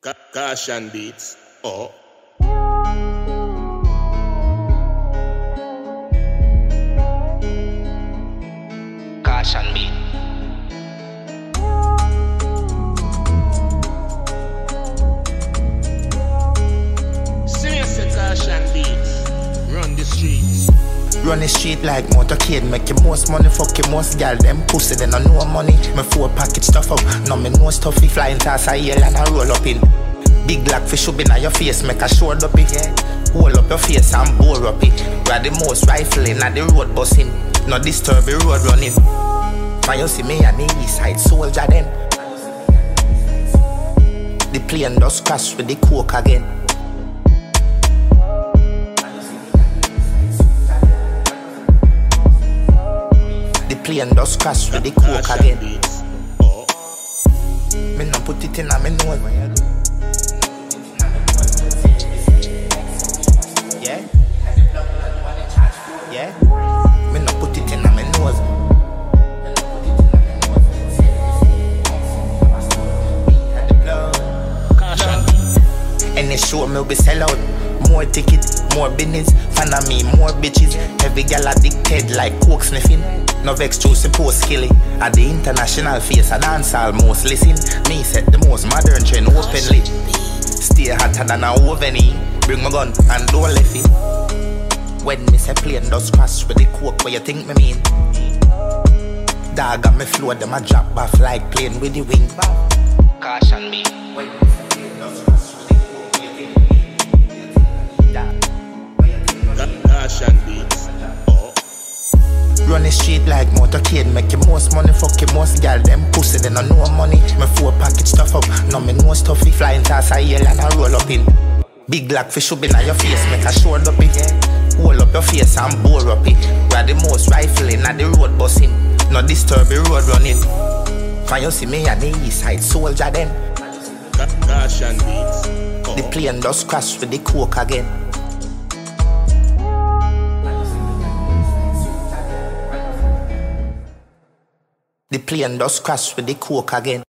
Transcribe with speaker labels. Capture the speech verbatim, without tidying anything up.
Speaker 1: Ca- Caution beats. Oh.
Speaker 2: Caution beat.
Speaker 1: Seriously, caution beats. Run the streets.
Speaker 3: Run the street like motorcade, make your most money, fuck your most gal. Them pussy, they no know money. Me four package stuff up, now me know stuffy. Flying toss a yell and I roll up in. Big black fish should be on your face, make a short up it. Hold up your face and bore up it. We're the most rifling at the road busting. No disturb the road running. When you see me on the east side, soldier them. The plane just crash with the coke again. The plane just crash with the coke again.
Speaker 1: Beats. Oh.
Speaker 3: Me no put it in a me nose. Yeah. Yeah. Me no put it in a me nose.
Speaker 1: Caution beats.
Speaker 3: Any show me be sell out. More ticket, more business. Fan of me, more bitches. Every gal addicted like coke sniffing. No vex to suppose killing. At the international face, I dance almost. Listen, me set the most modern trend openly. Stay hotter than a oven. Bring my gun and don't left it. When me say plane does crash with the coke, what you think me mean? Dog and me flow, them a drop off like plane with the wing.
Speaker 2: Caution beat.
Speaker 3: When me say plane does crash with the coke, what you think me mean? Dog, what you think me mean?
Speaker 1: Ca- Caution beats. Oh.
Speaker 3: Run the street like motorcade, make your most money, fuck your most gal. Them pussy, they no know money. Me four package stuff up, now me know stuffy. Flying toss a yell and I roll up in. Big black fish should be on your face, make a short up it. Hold up your face and bore up it. We're the most rifling at the road busting. No disturb the road running. When you see me on the east side, soldier them.
Speaker 1: Ca- Caution beats. Oh.
Speaker 3: The plane just crash with the coke again. The plane just crash with the coke again.